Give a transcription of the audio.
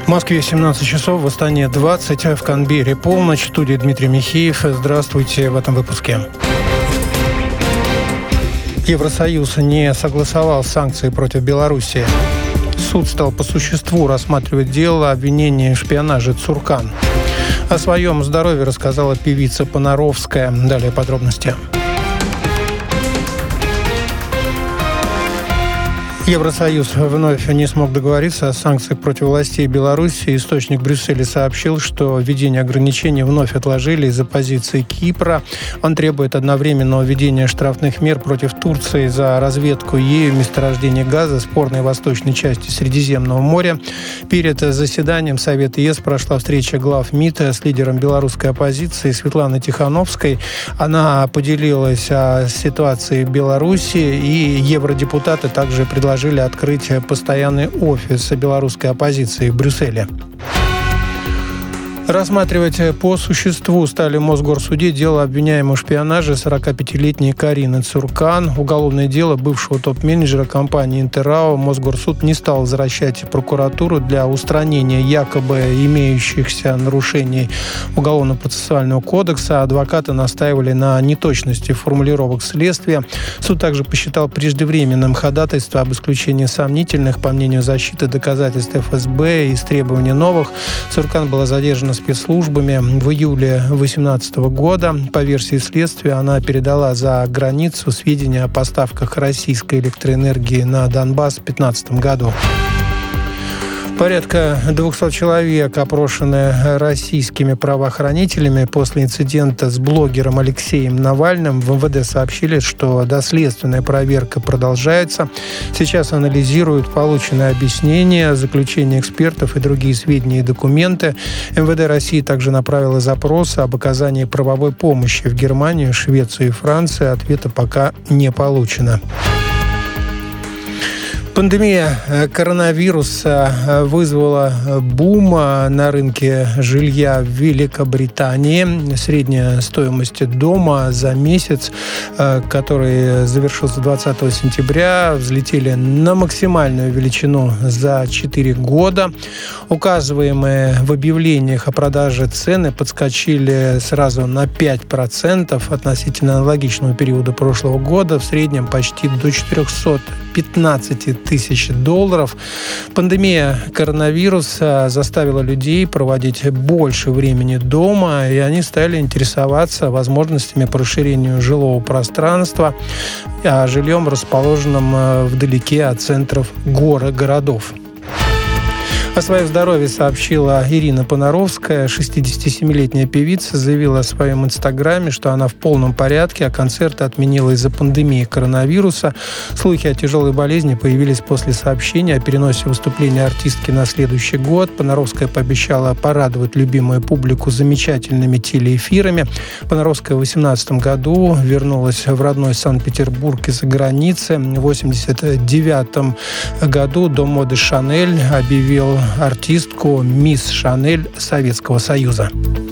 В Москве 17 часов, в Астане 20, в Канберре полночь. В студии Дмитрий Михеев. Здравствуйте в этом выпуске. Евросоюз не согласовал санкции против Беларуси. Суд стал по существу рассматривать дело обвинения в шпионаже Цуркан. О своем здоровье рассказала певица Понаровская. Далее подробности. Евросоюз вновь не смог договориться о санкциях против властей Беларуси. Источник в Брюсселе сообщил, что введение ограничений вновь отложили из-за позиции Кипра. Он требует одновременного введения штрафных мер против Турции за разведку ею месторождений газа в спорной восточной части Средиземного моря. Перед заседанием Совета ЕС прошла встреча глав МИД с лидером белорусской оппозиции Светланой Тихановской. Она поделилась о ситуации в Беларуси, и евродепутаты также предложили открыть постоянный офис белорусской оппозиции в Брюсселе. Рассматривать по существу стали в Мосгорсуде дело обвиняемого в шпионаже 45-летней Карины Цуркан. Уголовное дело бывшего топ-менеджера компании «Интеррао» Мосгорсуд не стал возвращать в прокуратуру для устранения якобы имеющихся нарушений Уголовно-процессуального кодекса. Адвокаты настаивали на неточности формулировок следствия. Суд также посчитал преждевременным ходатайство об исключении сомнительных, по мнению защиты, доказательств ФСБ и из требований новых. Цуркан была задержана спецслужбами в июле 2018 года. По версии следствия, она передала за границу сведения о поставках российской электроэнергии на Донбасс в 2015 году. Порядка 200 человек опрошены российскими правоохранителями после инцидента с блогером Алексеем Навальным. В МВД сообщили, что доследственная проверка продолжается. Сейчас анализируют полученные объяснения, заключения экспертов и другие сведения и документы. МВД России также направило запросы об оказании правовой помощи в Германию, Швецию и Францию. Ответа пока не получено. Пандемия коронавируса вызвала бум на рынке жилья в Великобритании. Средняя стоимость дома за месяц, который завершился 20 сентября, взлетели на максимальную величину за 4 года. Указываемые в объявлениях о продаже цены подскочили сразу на 5% относительно аналогичного периода прошлого года, в среднем почти до 415 тысяч долларов. Пандемия коронавируса заставила людей проводить больше времени дома, и они стали интересоваться возможностями по расширению жилого пространства, а жильем, расположенным вдалеке от центров городов. О своем здоровье сообщила Ирина Понаровская. 67-летняя певица заявила в своем инстаграме, что она в полном порядке, а концерты отменила из-за пандемии коронавируса. Слухи о тяжелой болезни появились после сообщения о переносе выступления артистки на следующий год. Понаровская пообещала порадовать любимую публику замечательными телеэфирами. Понаровская в 2018 году вернулась в родной Санкт-Петербург из-за границы. В 1989 году Дом моды «Шанель» объявил артистку «Мисс Шанель» Советского Союза.